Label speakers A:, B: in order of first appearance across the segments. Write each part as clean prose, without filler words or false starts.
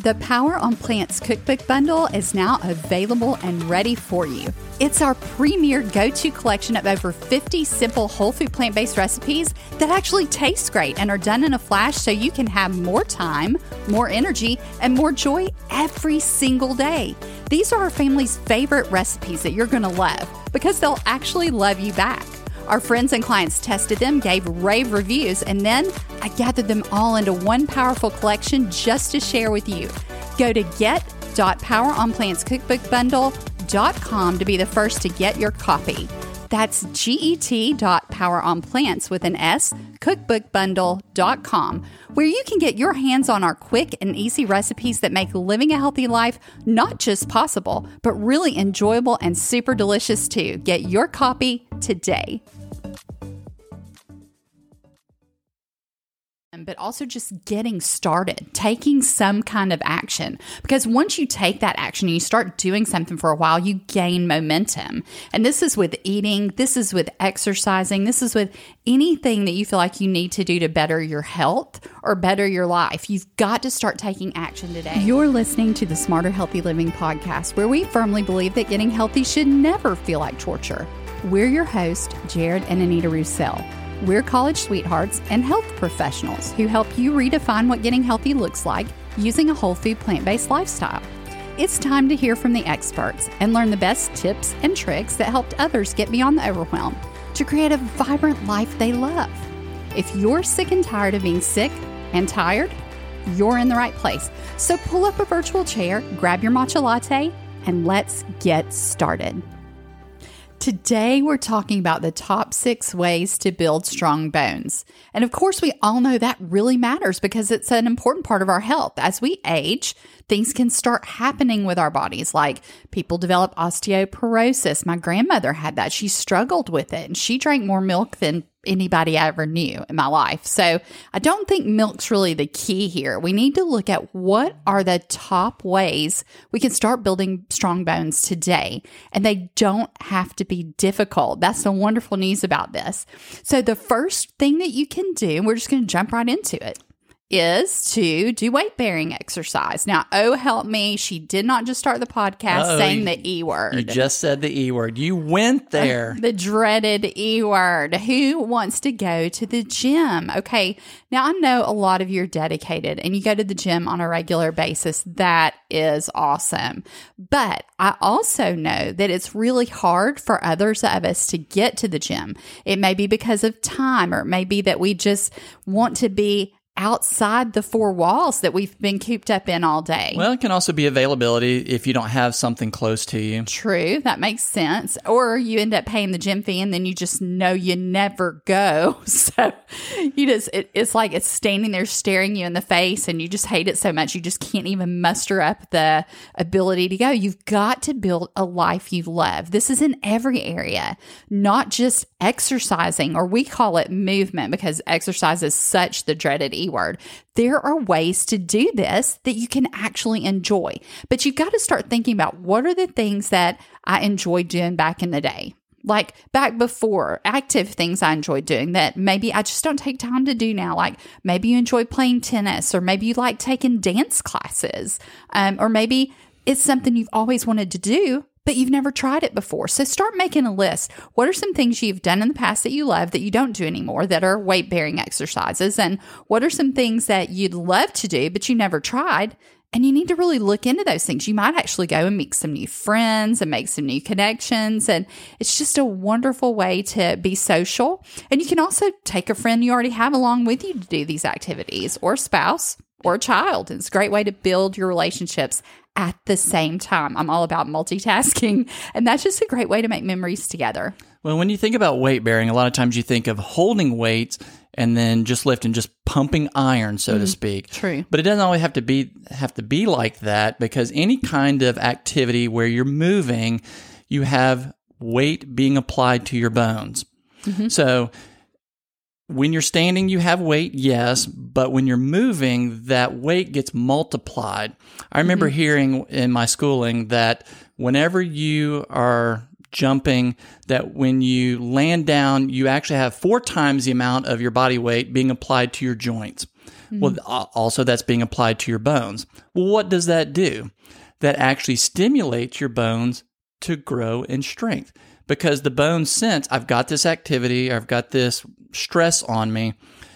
A: The Power on Plants Cookbook Bundle is now available and ready for you. It's our premier go-to collection of over 50 simple whole food plant-based recipes that actually taste great and are done in a flash so you can have more time, more energy, and more joy every single day. These are our family's favorite recipes that you're going to love because they'll actually love you back. Our friends and clients tested them, gave rave reviews, and then I gathered them all into one powerful collection just to share with you. Go to get.poweronplantscookbookbundle.com to be the first to get your copy. That's get.poweronplants with an S, cookbookbundle.com, where you can get your hands on our quick and easy recipes that make living a healthy life not just possible, but really enjoyable and super delicious too. Get your copy today. But also just getting started, taking some kind of action. Because once you take that action and you start doing something for a while, you gain momentum. And this is with eating, this is with exercising, this is with anything that you feel like you need to do to better your health or better your life. You've got to start taking action today. You're listening to the Smarter Healthy Living podcast, where we firmly believe that getting healthy should never feel like torture. We're your hosts, Jared and Anita Roussel. We're college sweethearts and health professionals who help you redefine what getting healthy looks like using a whole food plant-based lifestyle. It's time to hear from the experts and learn the best tips and tricks that helped others get beyond the overwhelm to create a vibrant life they love. If you're sick and tired of being sick and tired, you're in the right place. So pull up a virtual chair, grab your matcha latte, and let's get started. Today, we're talking about the top 6 ways to build strong bones. And of course, we all know that really matters because it's an important part of our health. As we age, things can start happening with our bodies, like people develop osteoporosis. My grandmother had that. She struggled with it, and she drank more milk than anybody I ever knew in my life. So I don't think milk's really the key here. We need to look at what are the top ways we can start building strong bones today. And they don't have to be difficult. That's the wonderful news about this. So the first thing that you can do, and we're just going to jump right into it, is to do weight-bearing exercise. Now, oh, help me. She did not just start the podcast saying the E word.
B: You just said the E word. You went there.
A: The dreaded E word. Who wants to go to the gym? Okay. Now, I know a lot of you are dedicated and you go to the gym on a regular basis. That is awesome. But I also know that it's really hard for others of us to get to the gym. It may be because of time, or it may be that we just want to be outside the 4 walls that we've been cooped up in all day.
B: Well, it can also be availability if you don't have something close to you.
A: True. That makes sense. Or you end up paying the gym fee and then you just know you never go. So you just, it's like it's standing there staring you in the face and you just hate it so much. You just can't even muster up the ability to go. You've got to build a life you love. This is in every area, not just exercising, or we call it movement because exercise is such the dreaded E word. There are ways to do this that you can actually enjoy, but you've got to start thinking about what are the things that I enjoyed doing back in the day, like back before, active things I enjoyed doing that maybe I just don't take time to do now. Like maybe you enjoy playing tennis, or maybe you like taking dance classes, or maybe it's something you've always wanted to do, but you've never tried it before. So start making a list. What are some things you've done in the past that you love that you don't do anymore that are weight-bearing exercises? And what are some things that you'd love to do, but you never tried? And you need to really look into those things. You might actually go and meet some new friends and make some new connections. And it's just a wonderful way to be social. And you can also take a friend you already have along with you to do these activities, or a spouse or a child. It's a great way to build your relationships at the same time. I'm all about multitasking, and that's just a great way to make memories together.
B: Well, when you think about weight bearing, a lot of times you think of holding weights and then just lifting, just pumping iron, so to speak.
A: True.
B: But it doesn't always have to be like that, because any kind of activity where you're moving, you have weight being applied to your bones. Mm-hmm. So when you're standing, you have weight, yes, but when you're moving, that weight gets multiplied. I remember hearing in my schooling that whenever you are jumping, that when you land down, you actually have 4 times the amount of your body weight being applied to your joints. Well, also that's being applied to your bones. Well, what does that do? That actually stimulates your bones to grow in strength, because the bones sense, I've got this activity, I've got this stress on me,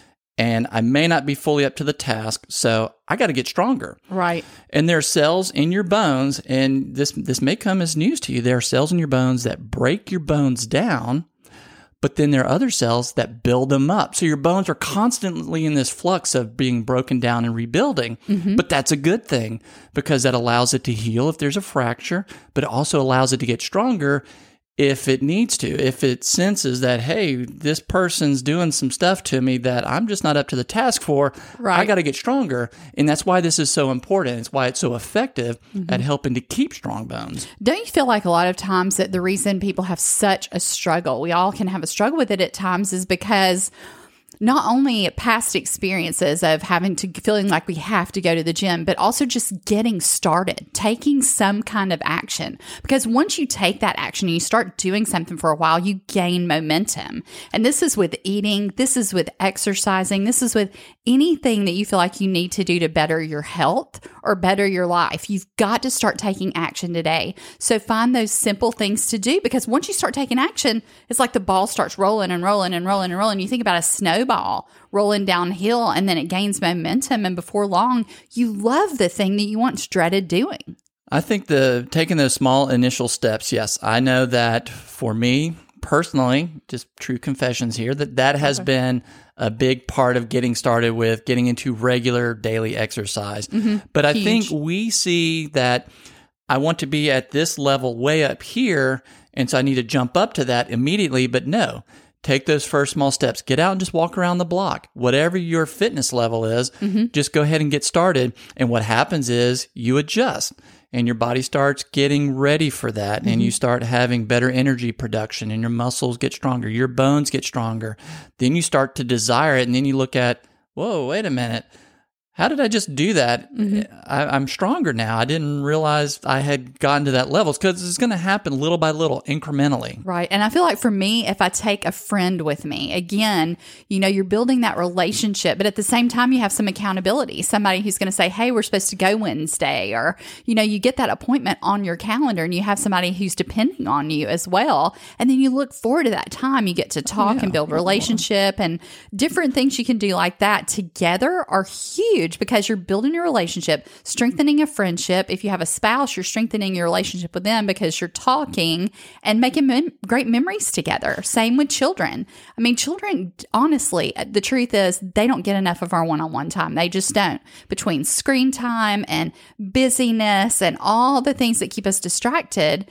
B: and I may not be fully up to the task, so I got to get stronger.
A: Right.
B: And there are cells in your bones, and this may come as news to you. There are cells in your bones that break your bones down, but then there are other cells that build them up. So your bones are constantly in this flux of being broken down and rebuilding. But that's a good thing, because that allows it to heal if there's a fracture, but it also allows it to get stronger if it needs to. If it senses that, hey, this person's doing some stuff to me that I'm just not up to the task for, I got to get stronger. And that's why this is so important. It's why it's so effective at helping to keep strong bones.
A: Don't you feel like a lot of times that the reason people have such a struggle, we all can have a struggle with it at times, is because not only past experiences of feeling like we have to go to the gym, but also just getting started, taking some kind of action. Because once you take that action and you start doing something for a while, you gain momentum. And this is with eating, this is with exercising, this is with anything that you feel like you need to do to better your health or better your life. You've got to start taking action today. So find those simple things to do, because once you start taking action, it's like the ball starts rolling and rolling and rolling and rolling. You think about a snowball rolling downhill, and then it gains momentum, and before long, you love the thing that you once dreaded doing.
B: I think taking those small initial steps, yes, I know that for me personally, just true confessions here, that has been a big part of getting started with getting into regular daily exercise. But I think we see that I want to be at this level way up here, and so I need to jump up to that immediately. But no, take those first small steps. Get out and just walk around the block. Whatever your fitness level is, just go ahead and get started. And what happens is you adjust, and your body starts getting ready for that, and you start having better energy production, and your muscles get stronger, your bones get stronger. Then you start to desire it, and then you look at, whoa, wait a minute. How did I just do that? I'm stronger now. I didn't realize I had gotten to that level. It's because it's going to happen little by little, incrementally.
A: Right. And I feel like for me, if I take a friend with me, again, you're building that relationship, but at the same time, you have some accountability. Somebody who's going to say, hey, we're supposed to go Wednesday, or, you get that appointment on your calendar, and you have somebody who's depending on you as well. And then you look forward to that time. You get to talk and build relationship, and different things you can do like that together are huge, because you're building your relationship, strengthening a friendship. If you have a spouse, you're strengthening your relationship with them because you're talking and making great memories together. Same with children. I mean, children, honestly, the truth is they don't get enough of our one-on-one time. They just don't. Between screen time and busyness and all the things that keep us distracted,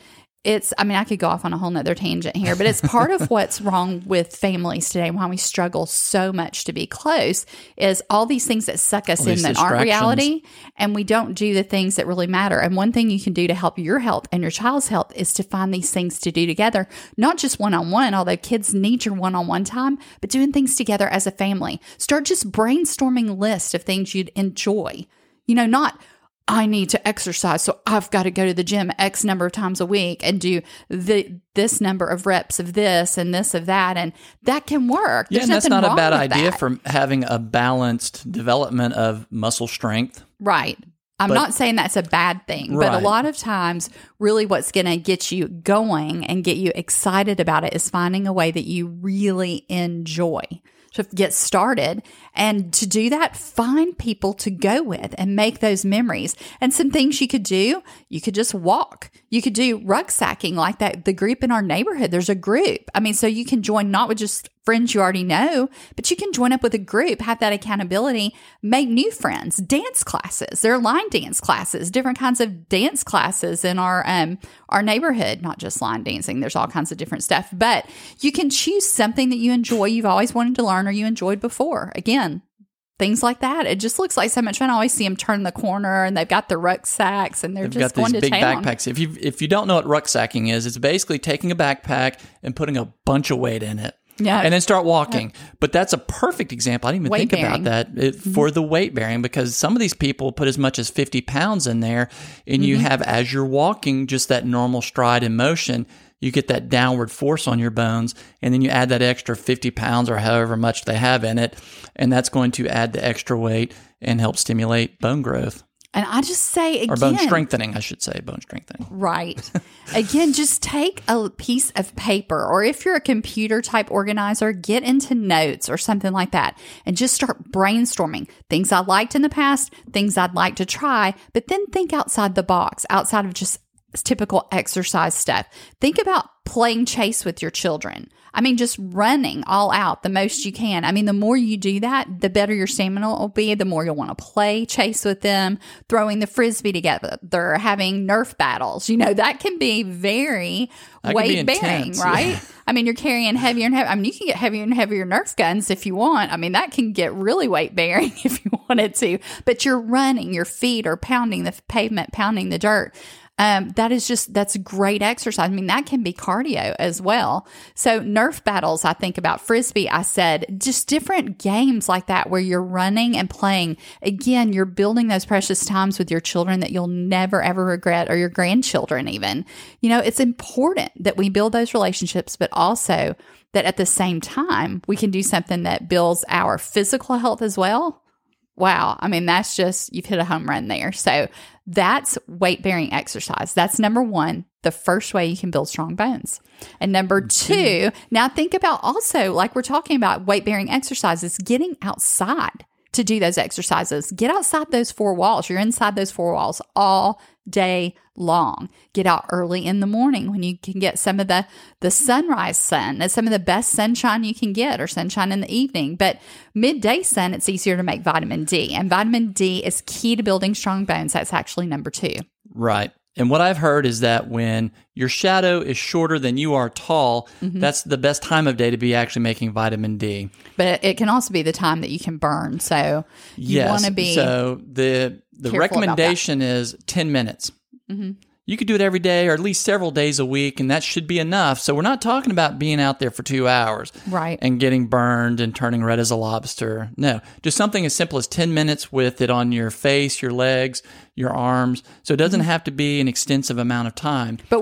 A: I could go off on a whole nother tangent here, but it's part of what's wrong with families today and why we struggle so much to be close is all these things that suck us in that aren't reality, and we don't do the things that really matter. And one thing you can do to help your health and your child's health is to find these things to do together, not just one-on-one, although kids need your one-on-one time, but doing things together as a family. Start just brainstorming lists of things you'd enjoy. Not I need to exercise, so I've got to go to the gym X number of times a week and do this number of reps of this and this of that, and that can work.
B: Yeah, and that's not a bad idea for having a balanced development of muscle strength.
A: Right. I'm not saying that's a bad thing, but a lot of times, really what's going to get you going and get you excited about it is finding a way that you really enjoy to get started. And to do that, find people to go with and make those memories. And some things you could do, you could just walk. You could do rucksacking like that. The group in our neighborhood, there's a group. So you can join not with just friends you already know, but you can join up with a group, have that accountability, make new friends, dance classes. There are line dance classes, different kinds of dance classes in our neighborhood, not just line dancing. There's all kinds of different stuff, but you can choose something that you enjoy, you've always wanted to learn, or you enjoyed before. Again, things like that. It just looks like so much fun. I always see them turn the corner and they've got the rucksacks and they've just going to town. They've got these
B: big backpacks. If you don't know what rucksacking is, it's basically taking a backpack and putting a bunch of weight in it.
A: Yeah.
B: And then start walking. Yeah. But that's a perfect example. I didn't even think about that for the weight bearing, because some of these people put as much as 50 pounds in there, and you have, as you're walking, just that normal stride and motion. you get that downward force on your bones, and then you add that extra 50 pounds or however much they have in it, and that's going to add the extra weight and help stimulate bone growth.
A: And I just say again,
B: or bone strengthening, I should say, bone strengthening.
A: Right. Again, just take a piece of paper, or if you're a computer type organizer, get into notes or something like that and just start brainstorming things I liked in the past, things I'd like to try, but then think outside the box, outside of just typical exercise stuff. Think about playing chase with your children. I mean, just running all out the most you can. I mean, the more you do that, the better your stamina will be, the more you'll want to play chase with them, throwing the frisbee together, having Nerf battles. You know, that can be very weight bearing, right? Yeah. I mean, you're carrying heavier and heavier. I mean, you can get heavier and heavier Nerf guns if you want. I mean, that can get really weight bearing if you wanted to, but you're running, your feet are pounding the pavement, pounding the dirt. That's great exercise. I mean, that can be cardio as well. So Nerf battles, I think about frisbee. I said just different games like that where you're running and playing. Again, you're building those precious times with your children that you'll never, ever regret, or your grandchildren even. You know, it's important that we build those relationships, but also that at the same time, we can do something that builds our physical health as well. Wow. I mean, that's just, you've hit a home run there. So that's weight-bearing exercise. That's number one, the first way you can build strong bones. And number two, now think about also, like we're talking about weight-bearing exercises, getting outside to do those exercises. Get outside those four walls. You're inside those four walls all day long. Get out early in the morning when you can get some of the sunrise sun. That's some of the best sunshine you can get, or sunshine in the evening. But midday sun, it's easier to make vitamin D. And vitamin D is key to building strong bones. That's actually number two.
B: Right. And what I've heard is that when your shadow is shorter than you are tall, that's the best time of day to be actually making vitamin D.
A: But it can also be the time that you can burn. So you want to be.
B: So the recommendation is 10 minutes. You could do it every day or at least several days a week, and that should be enough. So we're not talking about being out there for 2 hours,
A: right,
B: and getting burned and turning red as a lobster. No, just something as simple as 10 minutes with it on your face, your legs, your arms. So it doesn't have to be an extensive amount of time.
A: But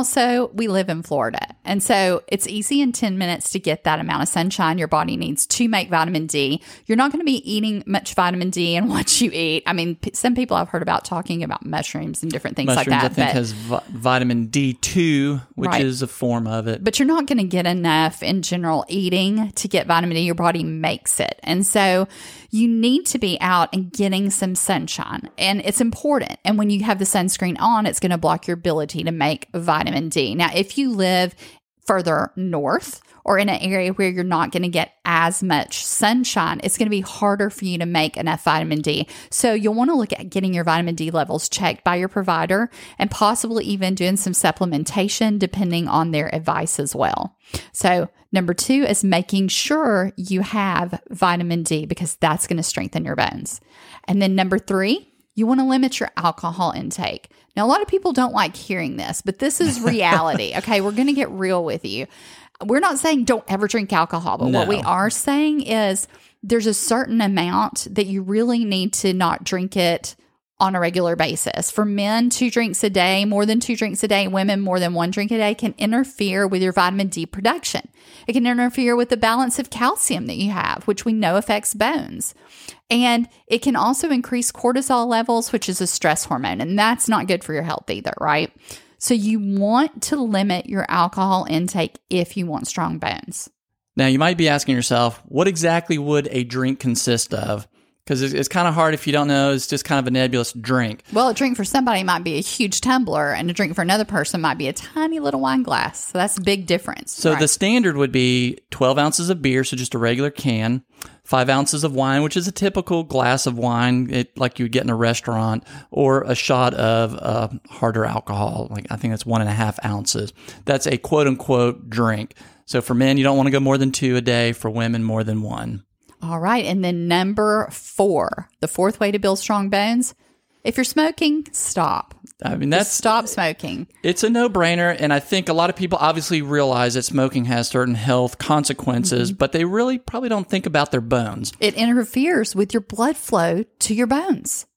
A: we live in Florida. And so it's easy in 10 minutes to get that amount of sunshine your body needs to make vitamin D. You're not going to be eating much vitamin D in what you eat. I mean, some people I've heard about talking about mushrooms and different things like that.
B: I think has vitamin D2, which is a form of it.
A: But you're not going to get enough in general eating to get vitamin D. Your body makes it. And so you need to be out and getting some sunshine. And it's important. And when you have the sunscreen on, it's going to block your ability to make vitamin D. Now, if you live further north or in an area where you're not going to get as much sunshine, it's going to be harder for you to make enough vitamin D. So you'll want to look at getting your vitamin D levels checked by your provider and possibly even doing some supplementation depending on their advice as well. So number two is making sure you have vitamin D because that's going to strengthen your bones. And then number three, you want to limit your alcohol intake. Now, a lot of people don't like hearing this, but this is reality. Okay, we're going to get real with you. We're not saying don't ever drink alcohol, but what we are saying is there's a certain amount that you really need to not drink it on a regular basis. For men, 2 drinks a day, more than 2 drinks a day, women, more than 1 drink a day can interfere with your vitamin D production. It can interfere with the balance of calcium that you have, which we know affects bones. And it can also increase cortisol levels, which is a stress hormone, and that's not good for your health either, right? So you want to limit your alcohol intake if you want strong bones.
B: Now, you might be asking yourself, what exactly would a drink consist of? Because it's kind of hard if you don't know. It's just kind of a nebulous drink.
A: Well, a drink for somebody might be a huge tumbler, and a drink for another person might be a tiny little wine glass. So that's a big difference.
B: So the standard would be 12 ounces of beer, so just a regular can, 5 ounces of wine, which is a typical glass of wine, like you would get in a restaurant, or a shot of harder alcohol. Like I think that's 1.5 ounces. That's a quote-unquote drink. So for men, you don't want to go more than 2 a day. For women, more than 1.
A: All right. And then number 4, the fourth way to build strong bones. If you're smoking, stop.
B: I mean,
A: Just stop smoking.
B: It's a no-brainer. And I think a lot of people obviously realize that smoking has certain health consequences, but they really probably don't think about their bones.
A: It interferes with your blood flow to your bones.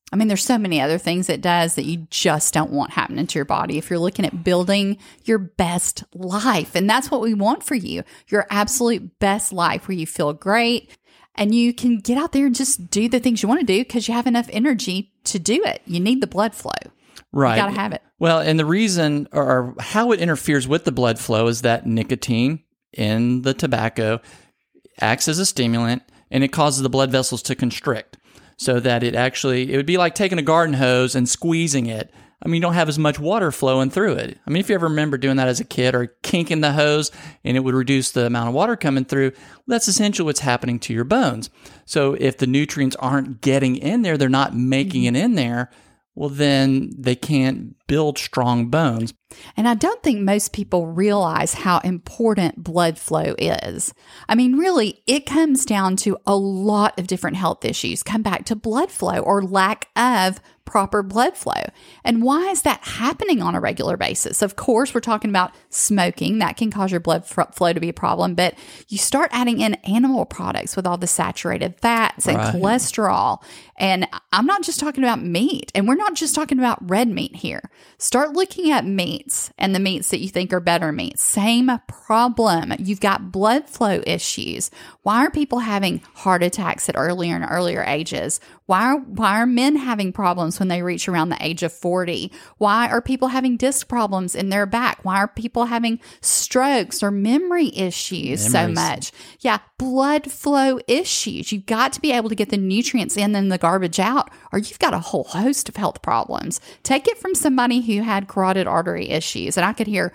A: I mean, there's so many other things it does that you just don't want happening to your body if you're looking at building your best life. And that's what we want for you, your absolute best life where you feel great and you can get out there and just do the things you want to do because you have enough energy to do it. You need the blood flow.
B: Right.
A: You got to have it.
B: Well, and the reason or how it interferes with the blood flow is that nicotine in the tobacco acts as a stimulant and it causes the blood vessels to constrict. So that it would be like taking a garden hose and squeezing it. I mean, you don't have as much water flowing through it. I mean, if you ever remember doing that as a kid or kinking the hose and it would reduce the amount of water coming through, that's essentially what's happening to your bones. So if the nutrients aren't getting in there, they're not making it in there, well, then they can't build strong bones.
A: And I don't think most people realize how important blood flow is. I mean, really, it comes down to a lot of different health issues come back to blood flow or lack of proper blood flow. And why is that happening on a regular basis? Of course, we're talking about smoking. That can cause your blood flow to be a problem. But you start adding in animal products with all the saturated fats and cholesterol. And I'm not just talking about meat. And we're not just talking about red meat here. Start looking at meats and the meats that you think are better meats. Same problem. You've got blood flow issues. Why are people having heart attacks at earlier and earlier ages? Why are men having problems when they reach around the age of 40? Why are people having disc problems in their back? Why are people having strokes or memory issues so much? Yeah, blood flow issues. You've got to be able to get the nutrients in and the garbage out, or you've got a whole host of health problems. Take it from somebody who had carotid artery issues, and I could hear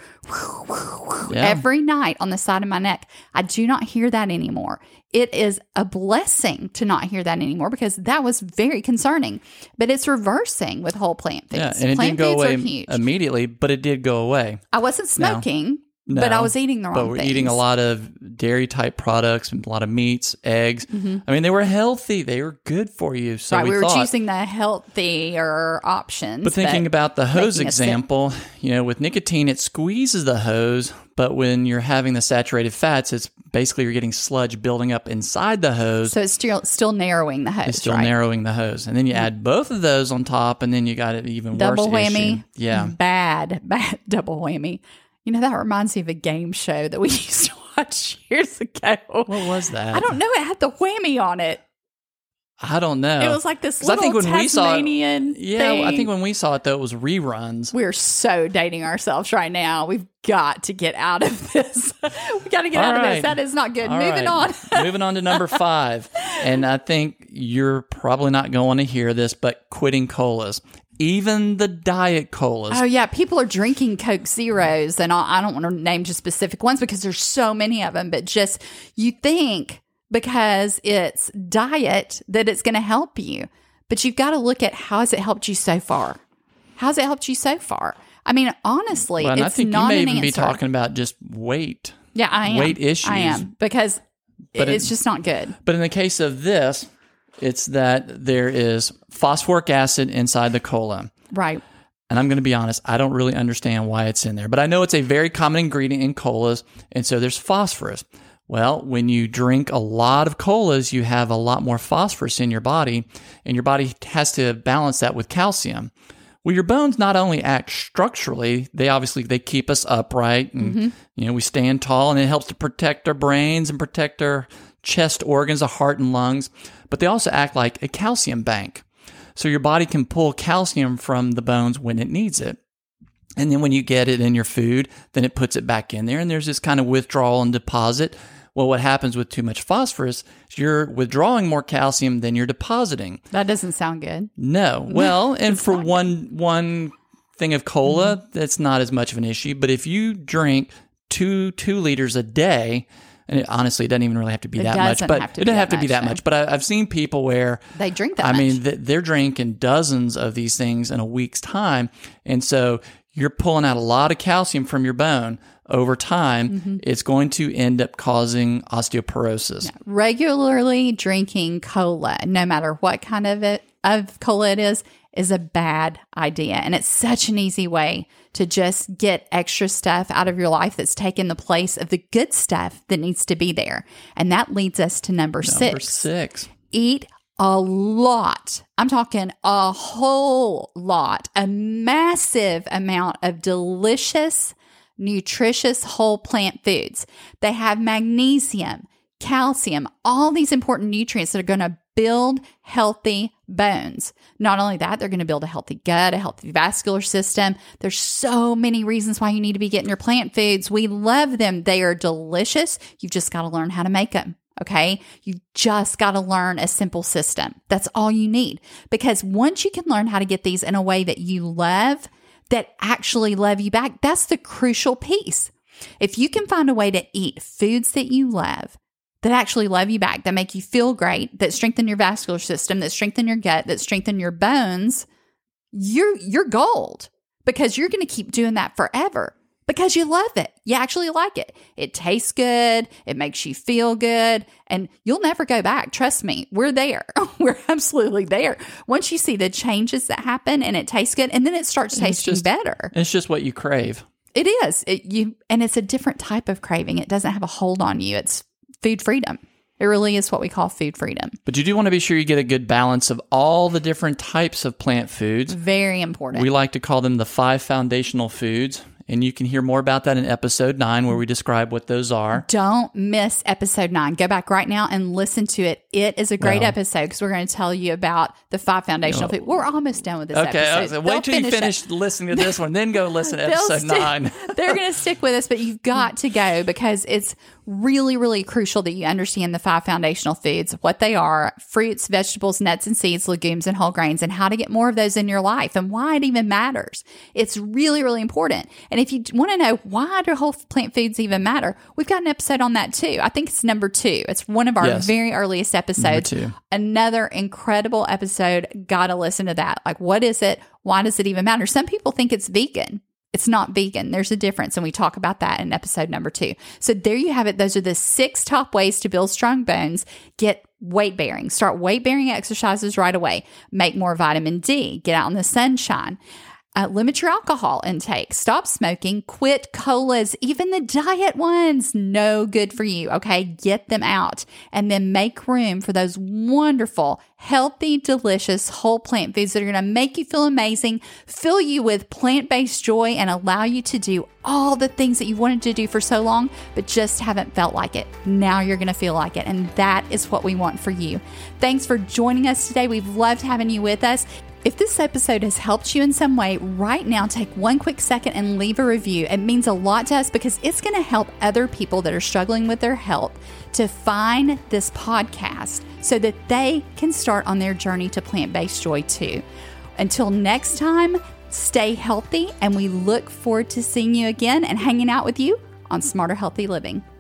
A: every night on the side of my neck. I do not hear that anymore. It is a blessing to not hear that anymore because that was very concerning. But it's reversing with whole plant foods.
B: Yeah, and it didn't go away immediately, but it did go away.
A: I wasn't smoking, but I was eating the wrong things.
B: But we're eating a lot of dairy-type products and a lot of meats, eggs. Mm-hmm. I mean, they were healthy. They were good for you. So
A: we were choosing the healthier options.
B: But thinking about the hose example, with nicotine, it squeezes the hose. But when you're having the saturated fats, it's basically you're getting sludge building up inside the hose.
A: So it's still narrowing the hose.
B: It's still narrowing the hose. And then you add both of those on top, and then you got an even
A: double
B: worse
A: whammy.
B: Issue. Yeah.
A: Bad double whammy. That reminds me of a game show that we used to watch years ago.
B: What was that?
A: I don't know. It had the whammy on it.
B: I don't know.
A: It was like this little Tasmanian thing.
B: I think when we saw it, though, it was reruns.
A: We're so dating ourselves right now. We've got to get out of this. We got to get out of this. That is not good. Moving on.
B: Moving on to number 5. And I think you're probably not going to hear this, but quitting colas. Even the diet colas.
A: Oh, yeah. People are drinking Coke Zeros. And I don't want to name just specific ones because there's so many of them. But just you think because it's diet that it's going to help you. But you've got to look at how has it helped you so far? How's it helped you so far? I mean, honestly, it's
B: I think
A: not
B: you may
A: an
B: even
A: answer.
B: be talking about just weight.
A: Yeah, I am.
B: Weight issues.
A: I am because it's just not good.
B: But in the case of this, it's that there is phosphoric acid inside the cola.
A: Right.
B: And I'm going to be honest, I don't really understand why it's in there. But I know it's a very common ingredient in colas, and so there's phosphorus. Well, when you drink a lot of colas, you have a lot more phosphorus in your body, and your body has to balance that with calcium. Well, your bones not only act structurally, they keep us upright, and we stand tall, and it helps to protect our brains and protect our chest organs, the heart and lungs, but they also act like a calcium bank. So your body can pull calcium from the bones when it needs it. And then when you get it in your food, then it puts it back in there, and there's this kind of withdrawal and deposit. Well, what happens with too much phosphorus is you're withdrawing more calcium than you're depositing.
A: That doesn't sound good.
B: No. Well, and for one thing of cola, that's not as much of an issue. But if you drink 2 liters a day, and honestly, it doesn't even really have to be that much. But it doesn't have to be that much. But I've seen people where
A: they drink that much.
B: I mean, they're drinking dozens of these things in a week's time. And so you're pulling out a lot of calcium from your bone over time. It's going to end up causing osteoporosis.
A: Yeah. Regularly drinking cola, no matter what kind of cola it is a bad idea. And it's such an easy way to just get extra stuff out of your life that's taken the place of the good stuff that needs to be there. And that leads us to number 6.
B: Number 6.
A: Eat a lot. I'm talking a whole lot, a massive amount of delicious, nutritious whole plant foods. They have magnesium, calcium, all these important nutrients that are going to build healthy bones. Not only that, they're going to build a healthy gut, a healthy vascular system. There's so many reasons why you need to be getting your plant foods. We love them. They are delicious. You've just got to learn how to make them. Okay. You just got to learn a simple system. That's all you need. Because once you can learn how to get these in a way that you love, that actually love you back, that's the crucial piece. If you can find a way to eat foods that you love, that actually love you back, that make you feel great, that strengthen your vascular system, that strengthen your gut, that strengthen your bones, you're gold, because you're going to keep doing that forever. Because you love it. You actually like it. It tastes good. It makes you feel good. And you'll never go back. Trust me. We're there. We're absolutely there. Once you see the changes that happen and it tastes good, and then it starts tasting better.
B: It's just what you crave.
A: It is. And it's a different type of craving. It doesn't have a hold on you. It's food freedom. It really is what we call food freedom.
B: But you do want to be sure you get a good balance of all the different types of plant foods.
A: Very important.
B: We like to call them the 5 foundational foods. And you can hear more about that in episode 9, where we describe what those are.
A: Don't miss episode 9. Go back right now and listen to it. It is a great episode, because we're going to tell you about the 5 foundational foods. We're almost done with this episode.
B: Okay, wait till you finish listening to this one, then go listen to episode 9.
A: They're going to stick with us, but you've got to go, because it's really, really crucial that you understand the 5 foundational foods, what they are: fruits, vegetables, nuts and seeds, legumes, and whole grains, and how to get more of those in your life and why it even matters. It's really, really important. And if you want to know why do whole plant foods even matter, we've got an episode on that too. I think it's number 2. It's one of our very earliest episodes. Another incredible episode. Got to listen to that. Like, what is it? Why does it even matter? Some people think it's vegan. It's not vegan. There's a difference. And we talk about that in episode number 2. So there you have it. Those are the 6 top ways to build strong bones. Get weight bearing. Start weight bearing exercises right away. Make more vitamin D. Get out in the sunshine. Limit your alcohol intake. Stop smoking. Quit colas, even the diet ones. No good for you. Okay, get them out, and then make room for those wonderful, healthy, delicious whole plant foods that are going to make you feel amazing, fill you with plant-based joy, and allow you to do all the things that you wanted to do for so long, but just haven't felt like it. Now you're going to feel like it, and that is what we want for you. Thanks for joining us today. We've loved having you with us. If this episode has helped you in some way, right now take one quick second and leave a review. It means a lot to us, because it's going to help other people that are struggling with their health to find this podcast so that they can start on their journey to plant-based joy too. Until next time, stay healthy, and we look forward to seeing you again and hanging out with you on Smarter Healthy Living.